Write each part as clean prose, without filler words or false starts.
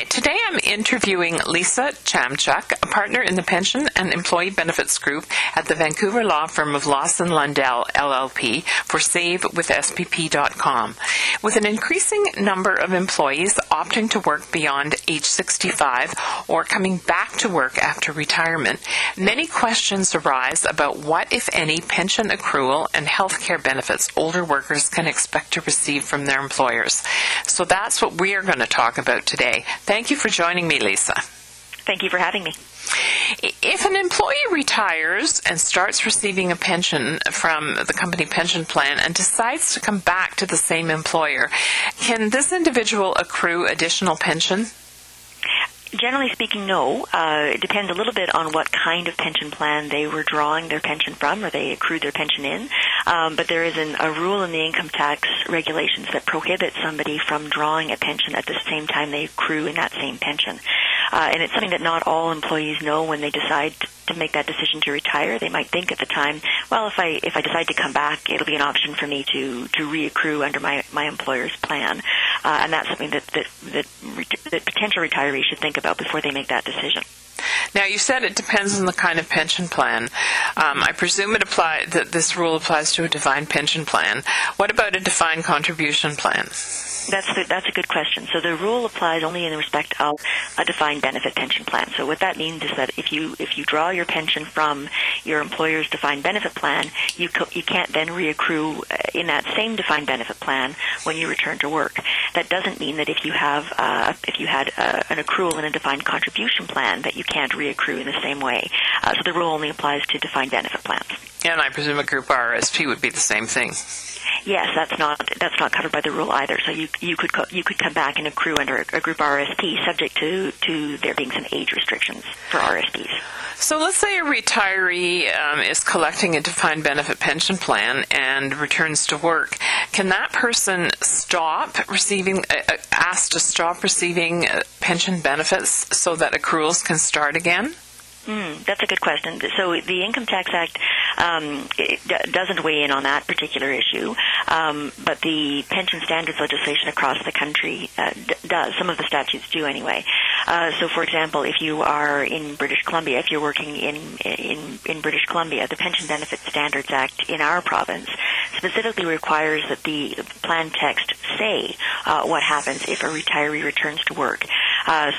Today I'm interviewing Lisa Chamchuk, a partner in the Pension and Employee Benefits Group at the Vancouver law firm of Lawson Lundell LLP for SaveWithSPP.com. With an increasing number of employees opting to work beyond age 65 or coming back to work after retirement, many questions arise about what, if any, pension accrual and health care benefits older workers can expect to receive from their employers. So that's what we are going to talk about today. Thank you for joining me, Lisa. Thank you for having me. If an employee retires and starts receiving a pension from the company pension plan and decides to come back to the same employer, can this individual accrue additional pension? Generally speaking, no. It depends a little bit on what kind of pension plan they were drawing their pension from or they accrued their pension in. But there is a rule in the income tax regulations that prohibits somebody from drawing a pension at the same time they accrue in that same pension. And it's something that not all employees know when they decide to make that decision to retire. They might think at the time, well, if I decide to come back, it'll be an option for me to reaccrue under my employer's plan. And that's something that potential retirees should think about before they make that decision. Now, you said it depends on the kind of pension plan. I presume that this rule applies to a defined pension plan. What about a defined contribution plan? That's a good question. So the rule applies only in respect of a defined benefit pension plan. So what that means is that if you draw your pension from your employer's defined benefit plan, you can't then reaccrue in that same defined benefit plan when you return to work. That doesn't mean that if you had an accrual in a defined contribution plan that you can't reaccrue in the same way. So the rule only applies to defined benefit plans. And I presume a group RRSP would be the same thing. Yes, that's not covered by the rule either. So you could come back and accrue under a group RRSP, subject to there being some age restrictions for RRSPs. So let's say a retiree is collecting a defined benefit pension plan and returns to work. Can that person asked to stop receiving pension benefits so that accruals can start again? That's a good question. So the Income Tax Act doesn't weigh in on that particular issue, but the pension standards legislation across the country does. Some of the statutes do anyway. So, for example, if you are in British Columbia, if you're working in British Columbia, the Pension Benefit Standards Act in our province specifically requires that the plan text say what happens if a retiree returns to work. And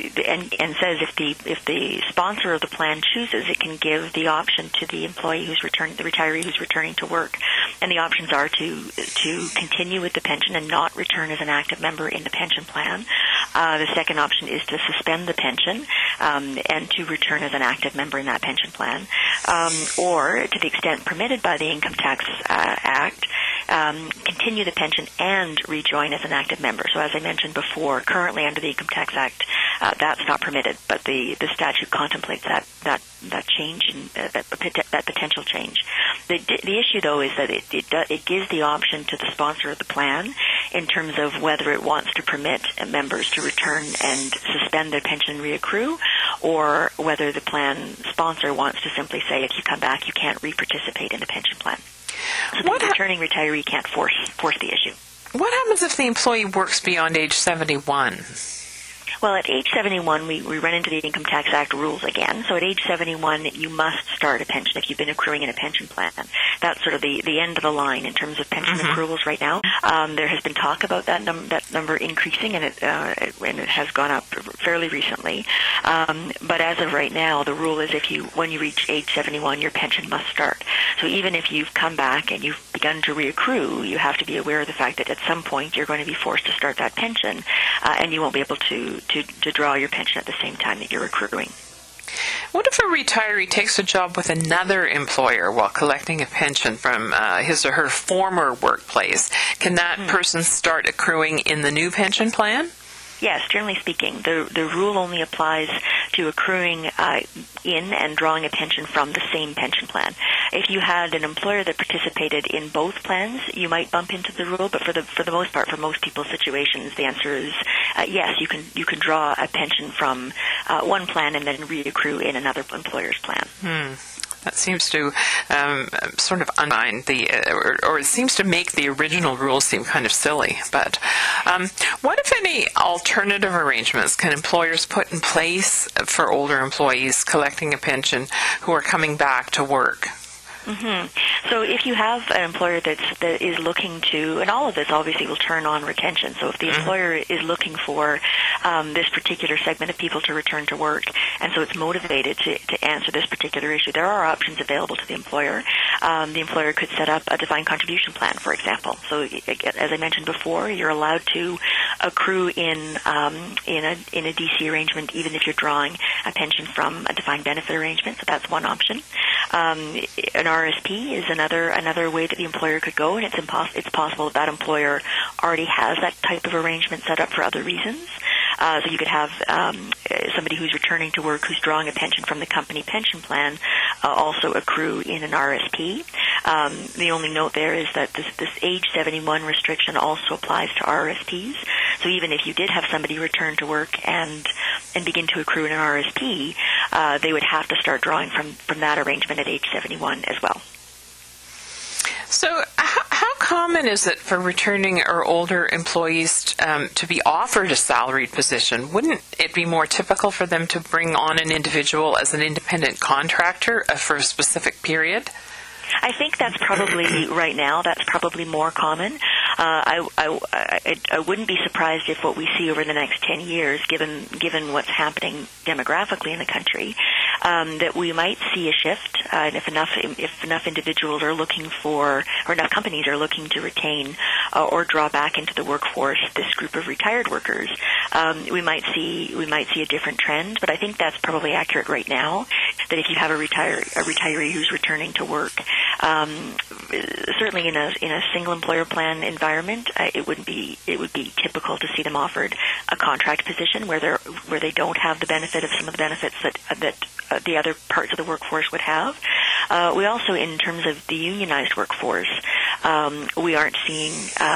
says if the sponsor of the plan chooses, it can give the option to the retiree who's returning to work, and the options are to continue with the pension and not return as an active member in the pension plan. The second option is to suspend the pension and to return as an active member in that pension plan, or to the extent permitted by the Income Tax Act, continue the pension and rejoin as an active member. So as I mentioned before, currently under the Income Tax Act, that's not permitted, but the statute contemplates that change, that potential change. The issue, though, is that it gives the option to the sponsor of the plan in terms of whether it wants to permit members to return and suspend their pension reaccrue, or whether the plan sponsor wants to simply say, if you come back, you can't re-participate in the pension plan. So the returning retiree can't force the issue. What happens if the employee works beyond age 71? Well, at age 71, we run into the Income Tax Act rules again. So at age 71, you must start a pension if you've been accruing in a pension plan. That's sort of the end of the line in terms of pension accruals right now. There has been talk about that number increasing, and it has gone up fairly recently. But as of right now, the rule is when you reach age 71, your pension must start. So even if you've come back and you've begun to reaccrue, you have to be aware of the fact that at some point you're going to be forced to start that pension, and you won't be able to draw your pension at the same time that you're accruing. What if a retiree takes a job with another employer while collecting a pension from his or her former workplace? Can that person start accruing in the new pension plan? Yes, generally speaking, the rule only applies to accruing in and drawing a pension from the same pension plan. If you had an employer that participated in both plans, you might bump into the rule, but for the most part, for most people's situations, the answer is yes, you can draw a pension from one plan and then reaccrue in another employer's plan. That seems to sort of undermine or it seems to make the original rules seem kind of silly. But what, if any, alternative arrangements can employers put in place for older employees collecting a pension who are coming back to work? So if you have an employer that is looking to, and all of this obviously will turn on retention, so if the employer is looking for this particular segment of people to return to work, and so it's motivated to answer this particular issue, there are options available to the employer. The employer could set up a defined contribution plan, for example. So as I mentioned before, you're allowed to accrue in a DC arrangement even if you're drawing a pension from a defined benefit arrangement, so that's one option. An RSP is another way that the employer could go, and it's possible that employer already has that type of arrangement set up for other reasons. So you could have somebody who's returning to work who's drawing a pension from the company pension plan also accrue in an RSP. The only note there is that this age 71 restriction also applies to RSPs. So even if you did have somebody return to work and begin to accrue in an RSP, they would have to start drawing from that arrangement at age 71 as well. So how common is it for returning or older employees to be offered a salaried position? Wouldn't it be more typical for them to bring on an individual as an independent contractor for a specific period? I think that's probably, right now, that's probably more common. I wouldn't be surprised if what we see over the next 10 years, given what's happening demographically in the country, that we might see a shift, and if enough individuals are looking for, or enough companies are looking to retain or draw back into the workforce this group of retired workers, we might see a different trend. But I think that's probably accurate right now. That if you have a retiree who's returning to work, certainly in a single employer plan environment, it would be typical to see them offered a contract position where they don't have the benefit of some of the benefits that the other parts of the workforce would have. We also, in terms of the unionized workforce, we aren't seeing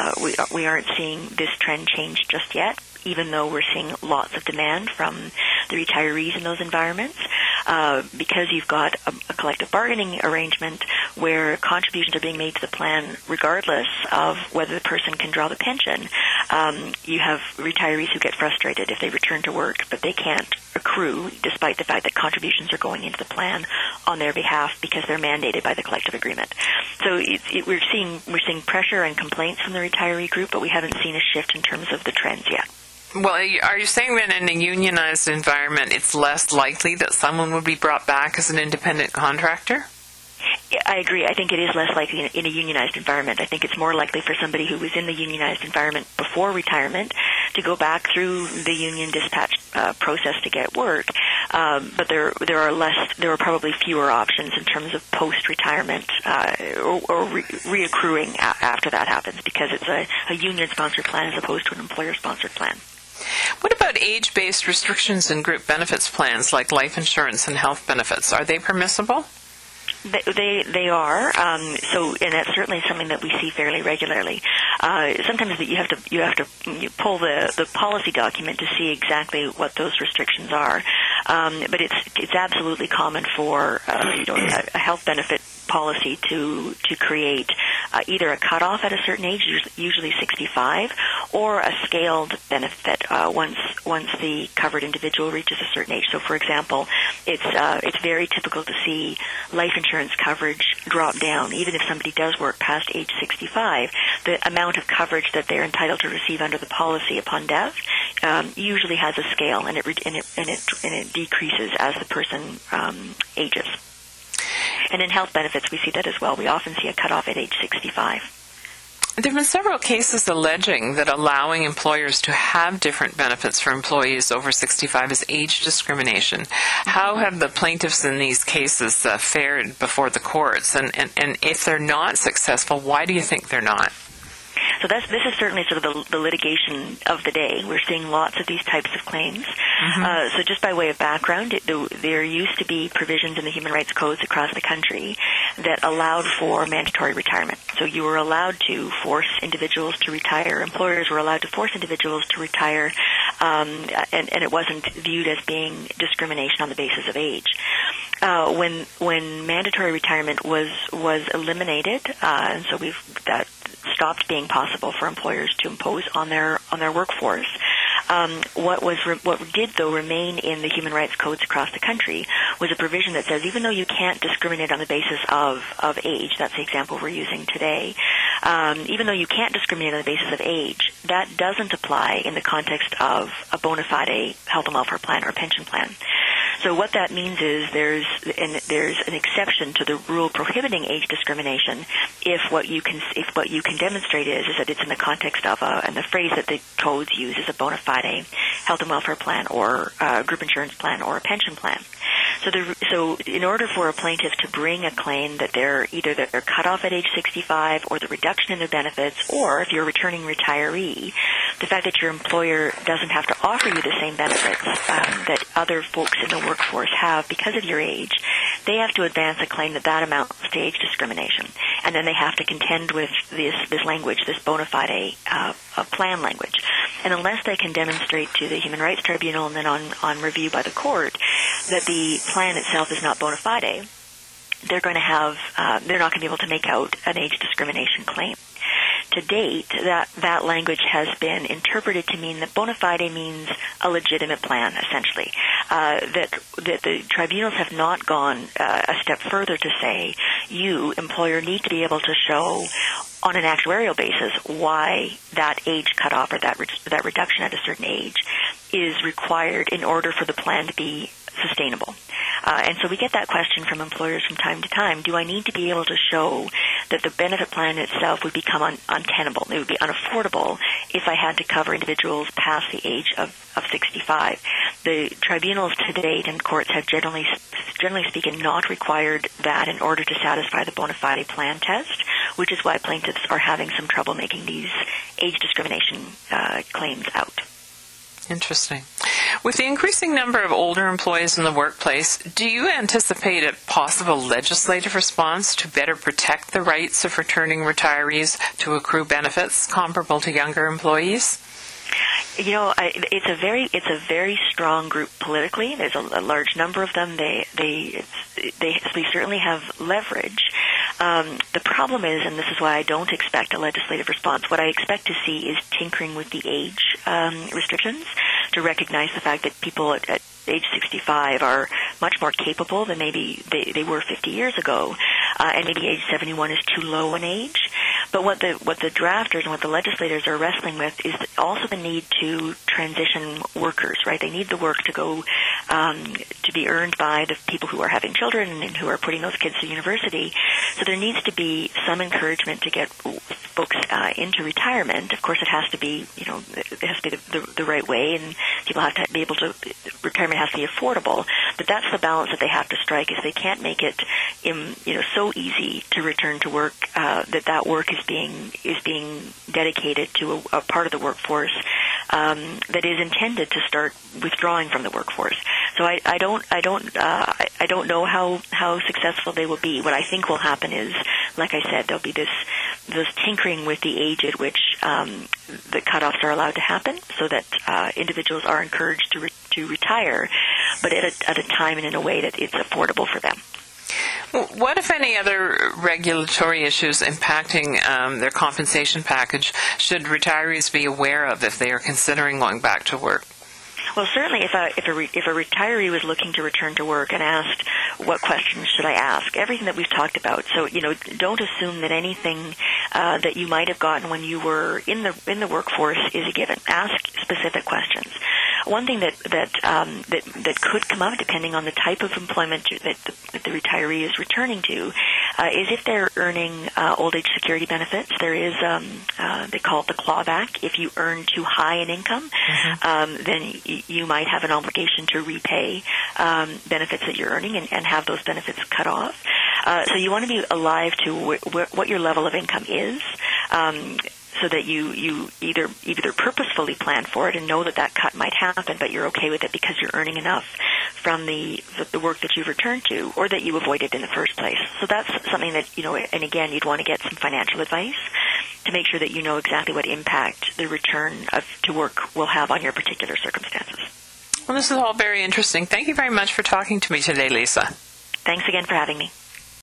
this trend change just yet, even though we're seeing lots of demand from the retirees in those environments, because you've got a collective bargaining arrangement where contributions are being made to the plan regardless of whether the person can draw the pension. You have retirees who get frustrated if they return to work, but they can't accrue despite the fact that contributions are going into the plan on their behalf because they're mandated by the collective agreement. So we're seeing pressure and complaints from the retiree group, but we haven't seen a shift in terms of the trends yet. Well, are you saying that in a unionized environment, it's less likely that someone would be brought back as an independent contractor? Yeah, I agree. I think it is less likely in a unionized environment. I think it's more likely for somebody who was in the unionized environment before retirement to go back through the union dispatch process to get work. But there are probably fewer options in terms of post-retirement or reaccruing after that happens, because it's a union-sponsored plan as opposed to an employer-sponsored plan. What about age-based restrictions in group benefits plans like life insurance and health benefits? Are they permissible? They are. So, and that's certainly something that we see fairly regularly. Sometimes you have to pull the policy document to see exactly what those restrictions are. But it's absolutely common for a health benefit policy to create either a cutoff at a certain age, usually 65, or a scaled benefit once the covered individual reaches a certain age. So, for example, it's very typical to see life insurance coverage drop down. Even if somebody does work past age 65, the amount of coverage that they're entitled to receive under the policy upon death usually has a scale, and it decreases as the person ages. And in health benefits, we see that as well. We often see a cutoff at age 65. There have been several cases alleging that allowing employers to have different benefits for employees over 65 is age discrimination. How have the plaintiffs in these cases fared before the courts? And if they're not successful, why do you think they're not? So this is certainly sort of the litigation of the day. We're seeing lots of these types of claims. So just by way of background, there used to be provisions in the human rights codes across the country that allowed for mandatory retirement. So you were allowed to force individuals to retire. Employers were allowed to force individuals to retire, and it wasn't viewed as being discrimination on the basis of age. when mandatory retirement was eliminated, and so that stopped being possible for employers to impose on their workforce. What did though remain in the human rights codes across the country was a provision that says even though you can't discriminate on the basis of age, that's the example we're using today, even though you can't discriminate on the basis of age, that doesn't apply in the context of a bona fide health and welfare plan or pension plan. So what that means is there's an exception to the rule prohibiting age discrimination if what you can demonstrate is that it's in the context of and the phrase that the codes use is a bona fide health and welfare plan or a group insurance plan or a pension plan. So in order for a plaintiff to bring a claim that they're cut off at age 65 or the reduction in their benefits, or if you're a returning retiree, the fact that your employer doesn't have to offer you the same benefits that other folks in the workforce have because of your age, they have to advance a claim that amounts to age discrimination. And then they have to contend with this language, this bona fide plan language. And unless they can demonstrate to the Human Rights Tribunal and then on review by the court that the plan itself is not bona fide, they're not going to be able to make out an age discrimination claim. To date, that language has been interpreted to mean that bona fide means a legitimate plan, essentially. That the tribunals have not gone a step further to say, you, employer, need to be able to show on an actuarial basis why that age cutoff or that reduction at a certain age is required in order for the plan to be sustainable. And so we get that question from employers from time to time. Do I need to be able to show that the benefit plan itself would become untenable? It would be unaffordable if I had to cover individuals past the age of 65. The tribunals to date and courts have generally speaking not required that in order to satisfy the bona fide plan test, which is why plaintiffs are having some trouble making these age discrimination claims out. Interesting. With the increasing number of older employees in the workplace, do you anticipate a possible legislative response to better protect the rights of returning retirees to accrue benefits comparable to younger employees? You know, it's a very strong group politically. There's a large number of them. They certainly have leverage. The problem is, and this is why I don't expect a legislative response, what I expect to see is tinkering with the age restrictions to recognize the fact that people at age 65 are much more capable than maybe they were 50 years ago, and maybe age 71 is too low an age. But what the drafters and what the legislators are wrestling with is also the need to transition workers, right? They need the work to go to be earned by the people who are having children and who are putting those kids to university. So there needs to be some encouragement to get folks into retirement. Of course, it has to be, it has to be the right way, and people have to be able to, retirement has to be affordable. But that's the balance that they have to strike, is they can't make it, so easy to return to work that work is being dedicated to a part of the workforce that is intended to start withdrawing from the workforce. So I don't know how successful they will be. What I think will happen is, like I said, there'll be this tinkering with the age at which the cutoffs are allowed to happen, so that individuals are encouraged to retire, but at a time and in a way that it's affordable for them. What, if any, other regulatory issues impacting their compensation package should retirees be aware of if they are considering going back to work? Well, certainly if a retiree was looking to return to work and asked, what questions should I ask? Everything that we've talked about. So, don't assume that anything that you might have gotten when you were in the workforce is a given. Ask specific questions. One thing that could come up, depending on the type of employment that the retiree is returning to, is if they're earning old age security benefits. There is they call it the clawback. If you earn too high an income, then you might have an obligation to repay benefits that you're earning and have those benefits cut off. So you want to be alive to what your level of income is, so that you either purposefully plan for it and know that cut might happen, but you're okay with it because you're earning enough from the work that you've returned to, or that you avoided in the first place. So that's something that, and again, you'd want to get some financial advice to make sure that you know exactly what impact the return to work will have on your particular circumstances. Well, this is all very interesting. Thank you very much for talking to me today, Lisa. Thanks again for having me.